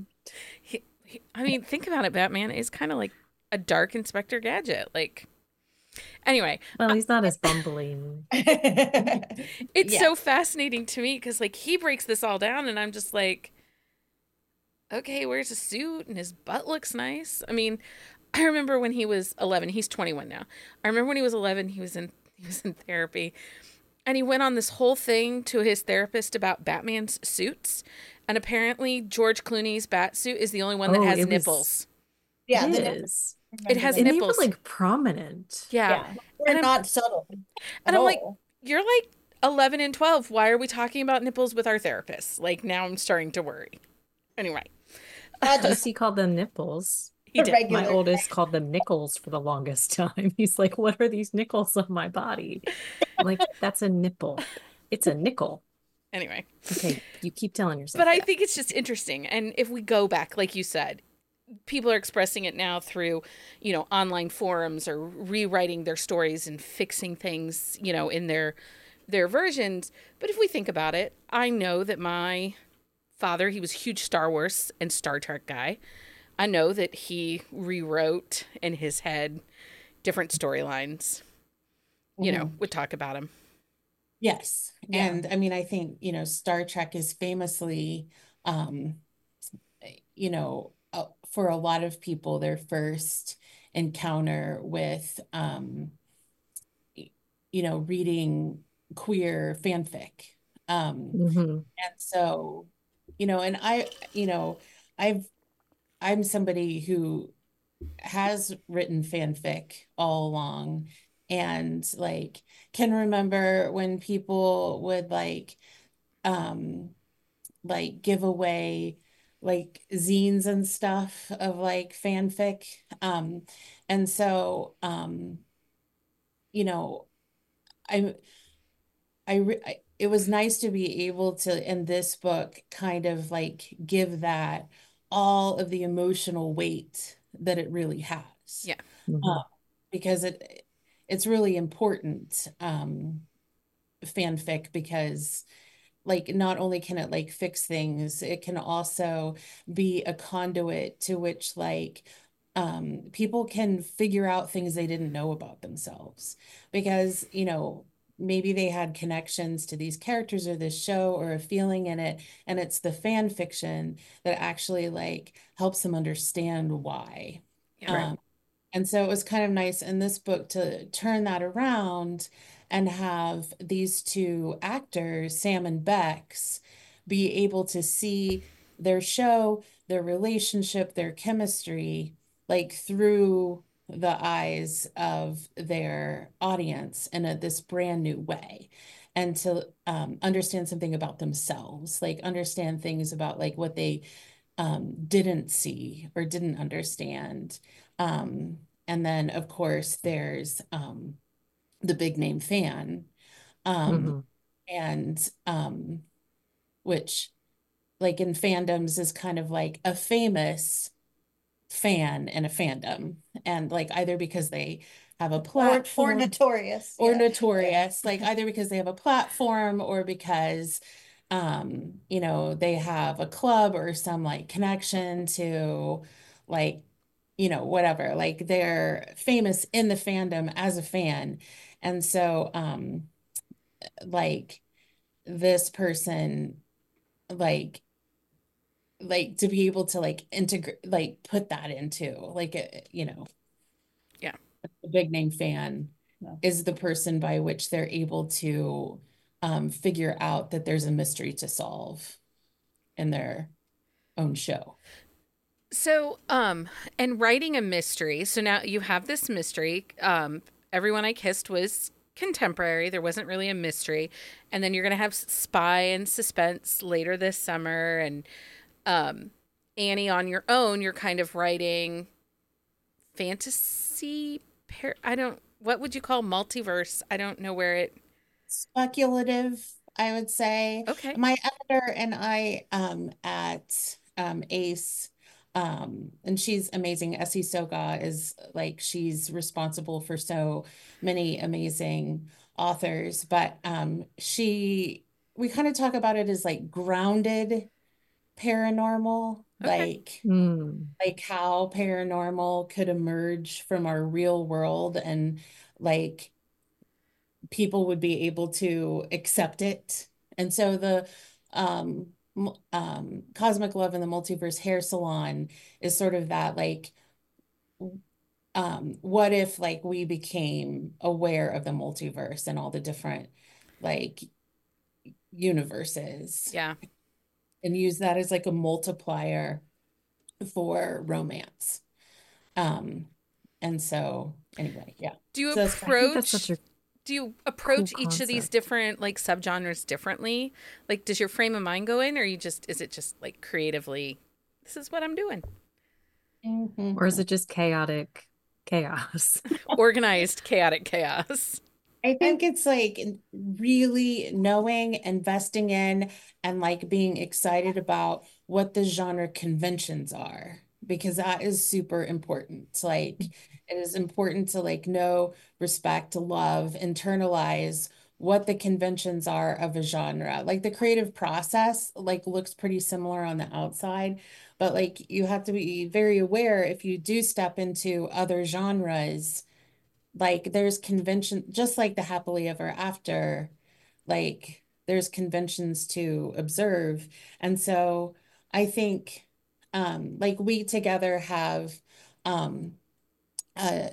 I mean, think about it. Batman is kind of like a dark Inspector Gadget. Like, anyway, Well, he's not as bumbling. it's Yeah. so fascinating to me because like he breaks this all down, and I'm just like, okay, wears a suit and his butt looks nice. I mean, I remember when he was 11. He's 21 now. I remember when he was 11. He was in therapy, and he went on this whole thing to his therapist about Batman's suits. And apparently, George Clooney's bat suit is the only one that Oh, has it was- nipples. Yeah, It the is. It has And they were nipples. like prominent. Yeah. yeah, And they're I'm- not subtle And at I'm like, all. you're like 11 and 12. Why are we talking about nipples with our therapists? Like, now I'm starting to worry. Anyway, Not just He called them nipples. he did. regular. My oldest called them nickels for the longest time. He's like, what are these nickels on my body? I'm like, that's a nipple. It's a nickel. Anyway. Okay, you keep telling yourself But I that. think it's just interesting. And if we go back, like you said, people are expressing it now through, you know, online forums or rewriting their stories and fixing things, you know, in their versions. But if we think about it, I know that my father, he was a huge Star Wars and Star Trek guy. I know that he rewrote in his head different storylines. You know, would talk about him. Yes. Yeah. And I mean, I think, you know, Star Trek is famously, you know, for a lot of people, their first encounter with, you know, reading queer fanfic. Mhm. And so, you know, and you know, I'm somebody who has written fanfic all along, and like can remember when people would give away like zines and stuff of like fanfic. And so you know, I it was nice to be able to, in this book, kind of like give that all of the emotional weight that it really has. Yeah. Mhm. Because it's really important, fanfic, because like not only can it like fix things, it can also be a conduit to which like people can figure out things they didn't know about themselves, because you know maybe they had connections to these characters or this show or a feeling in it, and it's the fan fiction that actually like helps them understand why. Yeah. And so it was kind of nice in this book to turn that around and have these two actors, Sam and Bex, be able to see their show, their relationship, their chemistry, like through the eyes of their audience in this brand new way. And to understand something about themselves, like understand things about like what they didn't see or didn't understand. And then, of course, there's the big name fan, Mhm. and which like in fandoms is kind of like a famous fan in a fandom, and like either because they have a Or platform notorious. or Yeah. notorious, like either because they have a platform or because you know, they have a club or some like connection to like, you know, whatever, like they're famous in the fandom as a fan. And so like this person like to be able to like integrate, like put that into like you know, Yeah. a big name fan Yeah. is the person by which they're able to figure out that there's a mystery to solve in their own show. So, and writing a mystery. So now you have this mystery. Everyone I Kissed was contemporary. There wasn't really a mystery. And then you're going to have spy and suspense later this summer. And Annie on your own, you're kind of writing fantasy. I don't, what would you call multiverse? I don't know where it. Speculative, I would say. Okay. My editor and I at Ace, and she's amazing. Essie Soga is like, she's responsible for so many amazing authors, but we kind of talk about it as like grounded paranormal, Okay. like how paranormal could emerge from our real world, and like people would be able to accept it. And so the Cosmic Love and the Multiverse Hair Salon is sort of that like what if like we became aware of the multiverse and all the different like universes, Yeah. and use that as like a multiplier for romance. Um, and so anyway, yeah. Do you So that's I think that's such approach a do you cool approach each of these concept. different like subgenres differently? Like does your frame of mind go in, or you just is it just like creatively this is what I'm doing? Or is Mhm. it just chaotic chaos? Organized chaotic chaos. I think it's like really knowing, investing in, and like being excited about what the genre conventions are, because that is super important. Like it is important to like know, respect, love, internalize what the conventions are of a genre. Like the creative process like looks pretty similar on the outside, but like you have to be very aware if you do step into other genres, like there's convention, just like the happily ever after, like there's conventions to observe. And so I think like we together have um a,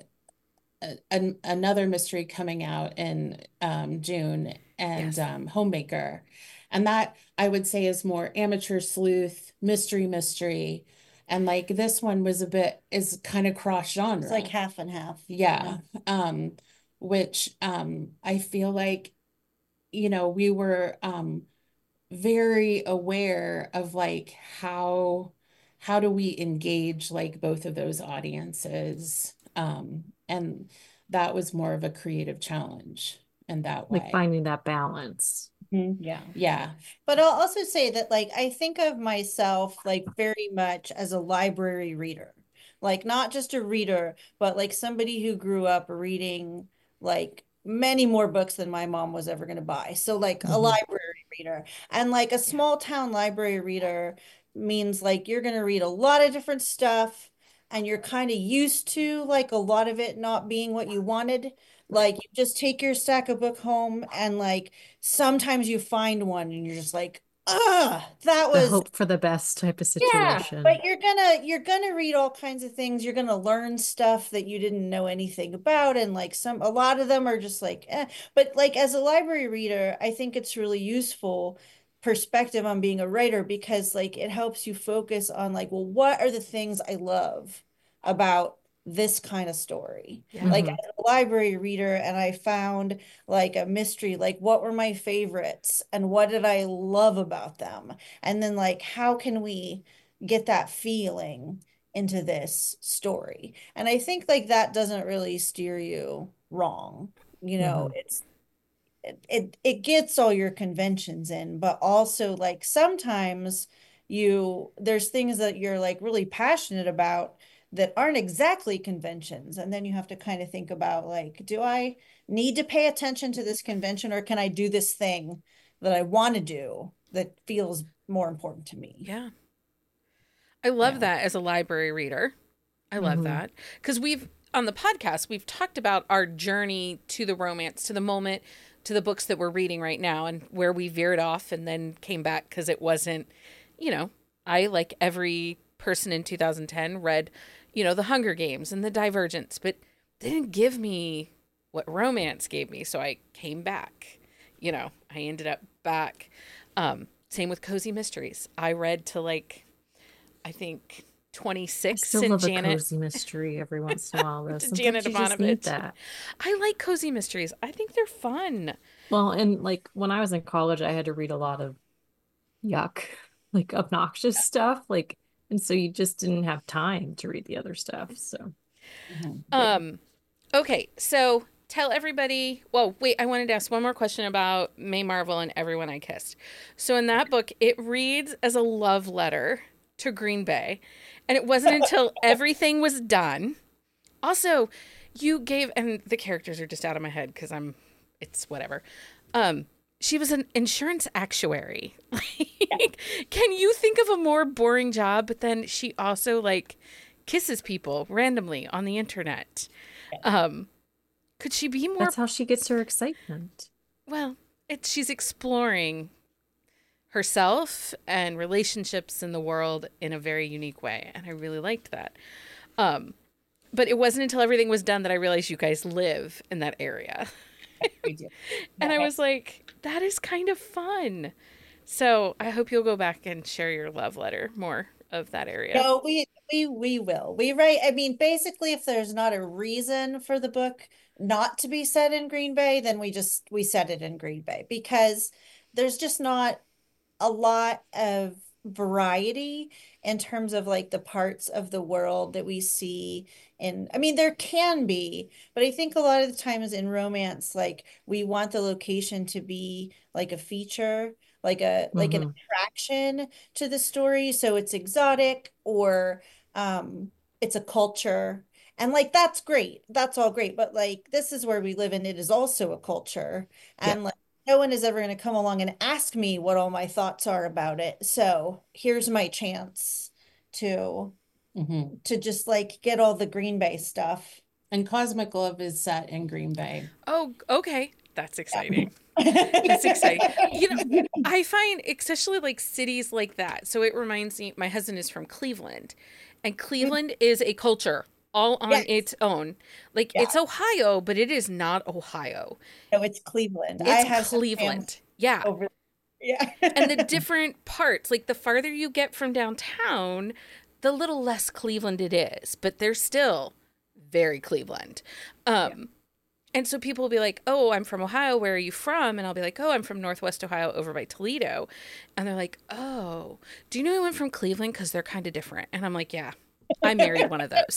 another mystery coming out in June, and Yes. Homemaker. And that I would say is more amateur sleuth, mystery. And like this one was a bit, is kind of cross genre. It's like half and half. Yeah. Which I feel like, you know, we were very aware of like how do we engage like both of those audiences. And that was more of a creative challenge in that Like way. finding that balance. Yeah. Yeah. But I'll also say that, like, I think of myself, like, very much as a library reader. Like, not just a reader, but like somebody who grew up reading, like, many more books than my mom was ever going to buy. So, like, a Mhm. library reader. And, like, a small town library reader means, like, you're going to read a lot of different stuff. And you're kind of used to, like, a lot of it not being what you wanted. Like, you just take your stack of book home and, like, sometimes you find one and you're just like, that The was, hope for the best type of yeah. situation. But you're gonna read all kinds of things. You're gonna learn stuff that you didn't know anything about. And like a lot of them are just like, eh. But like as a library reader, I think it's really useful perspective on being a writer, because like it helps you focus on like, well, what are the things I love about this kind of story? Yeah. Like Mhm. as a library reader, and I found like a mystery, like what were my favorites and what did I love about them? And then like how can we get that feeling into this story? And I think like that doesn't really steer you wrong. Mhm. It gets all your conventions in, but also like sometimes there's things that you're like really passionate about that aren't exactly conventions. And then you have to kind of think about like, do I need to pay attention to this convention, or can I do this thing that I want to do that feels more important to me? Yeah. I love Yeah. that as a library reader. I love that. Because on the podcast, we've talked about our journey to the romance, to the moment, to the books that we're reading right now, and where we veered off and then came back because it wasn't, I, like every person in 2010, read, the Hunger Games and the Divergence, but they didn't give me what romance gave me. So I came back. I ended up back. Same with Cozy Mysteries. I read to I think 26 I still and love Janet. a cozy mystery every once in a while, though. To Sometimes Janet you just need Ivanovich. that. I like Cozy Mysteries. I think they're fun. Well, and like when I was in college, I had to read a lot of yuck, like obnoxious stuff, and so you just didn't have time to read the other stuff. So, Okay, so tell everybody. Well, wait, I wanted to ask one more question about May Marvel and Everyone I Kissed. So in that book, it reads as a love letter to Green Bay, and it wasn't until everything was done. Also, you gave, and the characters are just out of my head because it's whatever. She was an insurance actuary. Can you think of a more boring job? But then she also kisses people randomly on the internet. Could she be more? that's how she gets her excitement. Well, she's exploring herself and relationships in the world in a very unique way, and I really liked that. But it wasn't until everything was done that I realized you guys live in that area. We do. And I was like, that is kind of fun. So I hope you'll go back and share your love letter more of that area. No, we will. We write, I mean, basically, if there's not a reason for the book not to be set in Green Bay, then we set it in Green Bay, because there's just not a lot of variety in terms of like the parts of the world that we see I mean, there can be, but I think a lot of the times in romance, like we want the location to be like a feature, like an attraction to the story. So it's exotic, or it's a culture. And like that's great. That's all great. But like this is where we live, and it is also a culture. Yeah. And like no one is ever going to come along and ask me what all my thoughts are about it. So here's my chance to just like get all the Green Bay stuff. And Cosmic Love is set in Green Bay. Oh, okay. That's exciting. That's exciting. I find especially like cities like that. So it reminds me, my husband is from Cleveland, and Cleveland is a culture all on its own. It's Ohio, but it is not Ohio. No, it's Cleveland. It's I have Cleveland. Yeah. Yeah. And the different parts, like the farther you get from downtown, the little less Cleveland it is, but they're still very Cleveland. And so people will be like, oh, I'm from Ohio. Where are you from? And I'll be like, oh, I'm from Northwest Ohio over by Toledo. And they're like, oh, do you know anyone from Cleveland? Because they're kind of different. And I'm like, yeah, I married one of those.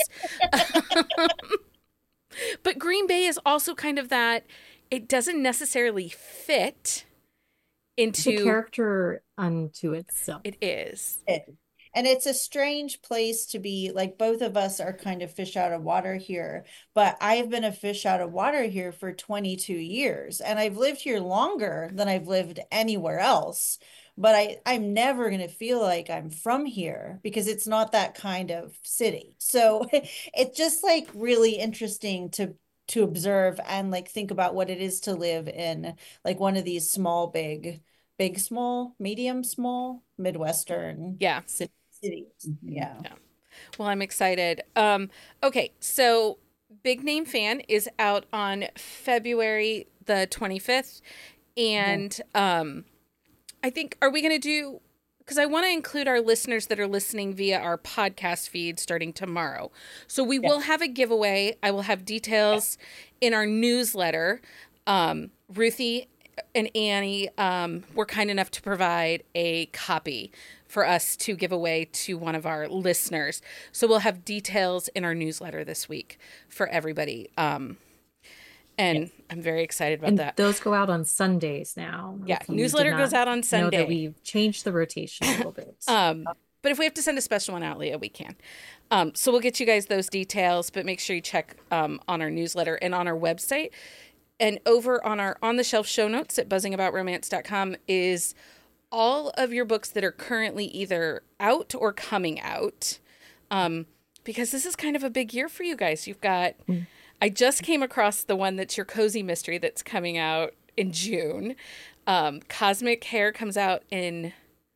But Green Bay is also kind of that. It doesn't necessarily fit into It's a character unto itself. It is. And it's a strange place to be. Like both of us are kind of fish out of water here, but I've been a fish out of water here for 22 years, and I've lived here longer than I've lived anywhere else. But I'm never going to feel like I'm from here because it's not that kind of city. So it's just like really interesting to observe and like think about what it is to live in like one of these small, big, small, medium, small, Midwestern cities. Yeah. Well, I'm excited. Okay, so Big Name Fan is out on February the 25th. And I think, are we going to do, because I want to include our listeners that are listening via our podcast feed starting tomorrow. So we will have a giveaway. I will have details in our newsletter. Ruthie and Annie were kind enough to provide a copy for us to give away to one of our listeners. So we'll have details in our newsletter this week for everybody. And I'm very excited about And that. those go out on Sundays now. Yeah, If you newsletter did goes not out on know Sunday. that we've changed the rotation a little bit. But if we have to send a special one out, Leah, we can. So we'll get you guys those details, but make sure you check on our newsletter and on our website. And over on our On the Shelf show notes at buzzingaboutromance.com is all of your books that are currently either out or coming out. Because this is kind of a big year for you guys. You've got, I just came across the one that's your cozy mystery that's coming out in June. Cosmic Hair comes out in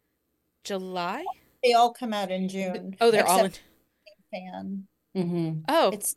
July. They all come out in June. Oh, they're all in. Fan. Mm-hmm. Oh, It's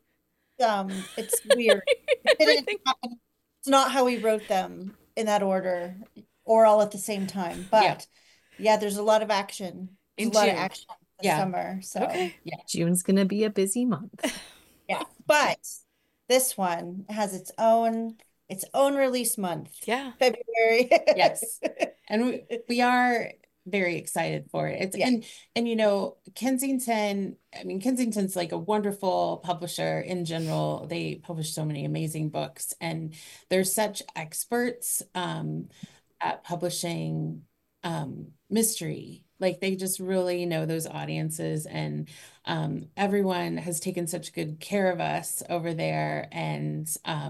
weird. It didn't Everything. happen. It's not how we wrote them in that order or all at the same time. But yeah, there's a lot of action. There's In a lot of June. action this summer. So Okay. June's going to be a busy month. yeah. But this one has its own release month. Yeah. February. Yes. And we are very excited for it. It's and you know, Kensington's like a wonderful publisher in general. They publish so many amazing books, and they're such experts at publishing mystery. Like they just really know those audiences, and everyone has taken such good care of us over there, and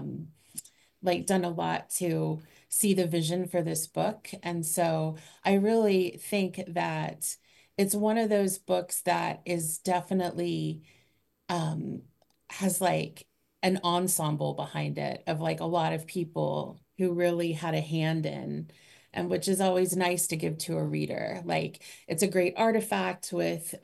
like done a lot to see the vision for this book. And so I really think that it's one of those books that is definitely has like an ensemble behind it of like a lot of people who really had a hand in, and which is always nice to give to a reader. Like it's a great artifact with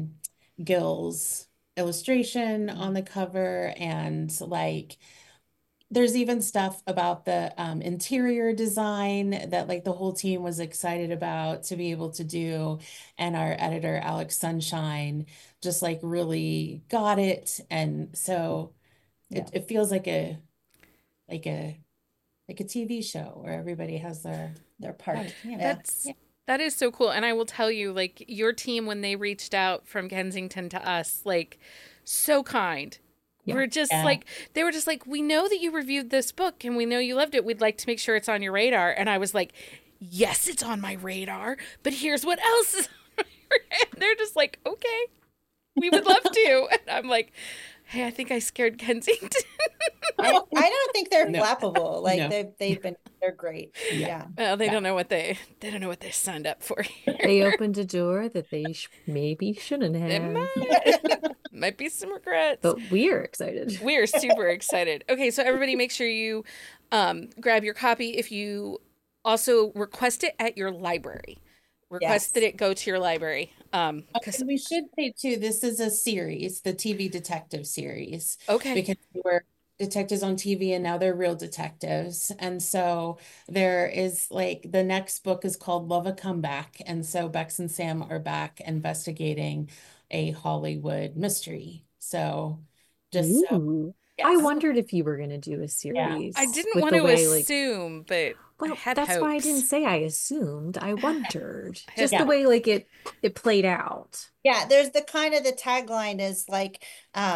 Gil's illustration on the cover, and like there's even stuff about the interior design that like the whole team was excited about to be able to do. And our editor, Alex Sunshine, just like really got it. And so it feels like a TV show where everybody has their part. That is so cool. And I will tell you, like your team, when they reached out from Kensington to us, like so kind. We're just like, they were just like, we know that you reviewed this book and we know you loved it. We'd like to make sure it's on your radar. And I was like, yes, it's on my radar, but here's what else is on my radar. And they're just like, okay, we would love to. And I'm like, hey, I think I scared Kensington. I don't think they're flappable. Like they're great. Yeah. Well, they don't know what they signed up for here. They opened a door that they maybe shouldn't have. Might be some regrets. But we're excited. We're super excited. Okay, so everybody make sure you grab your copy. If you also request it at your library. Request that it go to your library. Because we should say too, this is a series, the TV detective series. Okay. Because we were detectives on TV and now they're real detectives. And so there is like the next book is called Love a Comeback. And so Bex and Sam are back investigating a Hollywood mystery. So just I wondered if you were going to do a series. I didn't want to assume, but well, I had that's hopes. why I didn't say I assumed. I wondered. Just the way like it played out. Yeah, there's the tagline is like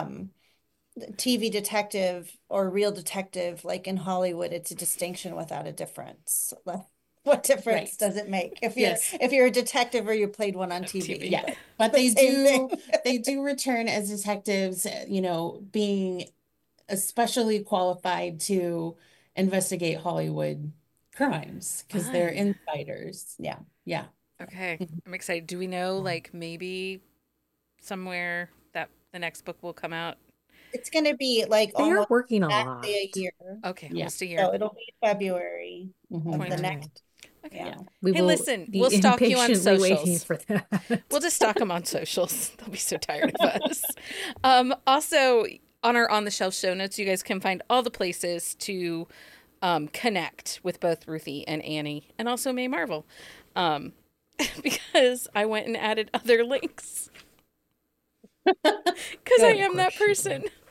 TV detective or real detective, like in Hollywood, it's a distinction without a difference. What difference does it make if you're a detective or you played one on TV? Yeah, but they do return as detectives, you know, being especially qualified to investigate Hollywood crimes because they're insiders. Yeah. Okay, I'm excited. Do we know like maybe somewhere that the next book will come out? It's going to be like they're working a lot. A year. Okay, almost a year. So it'll be February of the next. Okay. Yeah. Hey, listen, we'll stalk you on socials. For that. We'll just stalk them on socials. They'll be so tired of us. Also, on our On the Shelf show notes, you guys can find all the places to connect with both Ruthie and Annie, and also May Marvel, because I went and added other links. Because I am that person.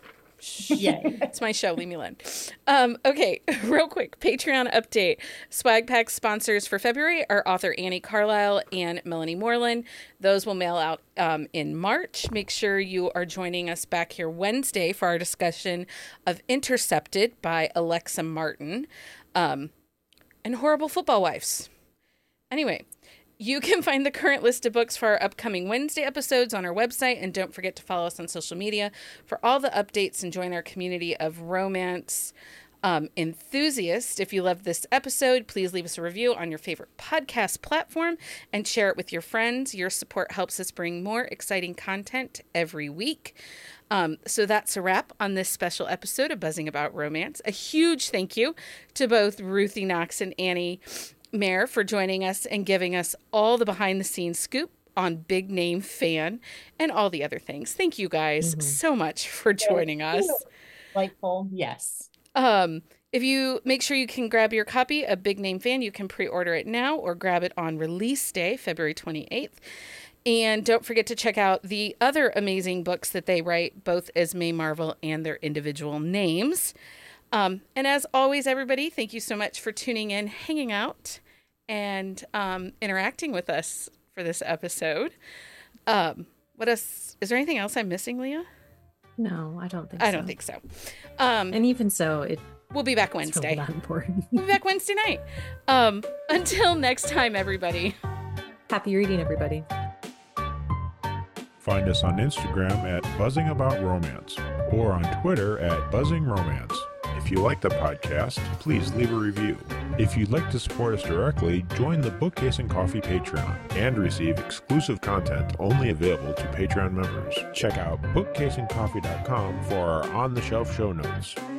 Yay. It's my show. Leave me alone. Okay, real quick. Patreon update. Swag Pack sponsors for February are author Annie Carlisle and Melanie Moreland. Those will mail out in March. Make sure you are joining us back here Wednesday for our discussion of Intercepted by Alexa Martin and Horrible Football Wives. Anyway, you can find the current list of books for our upcoming Wednesday episodes on our website, and don't forget to follow us on social media for all the updates and join our community of romance enthusiasts. If you love this episode, please leave us a review on your favorite podcast platform and share it with your friends. Your support helps us bring more exciting content every week. So that's a wrap on this special episode of Buzzing About Romance. A huge thank you to both Ruthie Knox and Annie Mayer for joining us and giving us all the behind-the-scenes scoop on Big Name Fan and all the other things. Thank you guys so much for joining us. Delightful. Yes. If you make sure you can grab your copy of Big Name Fan, you can pre-order it now or grab it on release day, February 28th. And don't forget to check out the other amazing books that they write, both Esme Marvel and their individual names. And as always, everybody, thank you so much for tuning in, hanging out, and interacting with us for this episode. What else? Is there anything else I'm missing, Leah? No, I don't think so. I don't think so. And even so, we'll be back Wednesday. It's really not important. We'll be back Wednesday night. Until next time, everybody. Happy reading, everybody. Find us on Instagram at Buzzing About Romance or on Twitter at Buzzing Romance. If you like the podcast, please leave a review. If you'd like to support us directly, join the Bookcase and Coffee Patreon and receive exclusive content only available to Patreon members. Check out bookcaseandcoffee.com for our on-the-shelf show notes.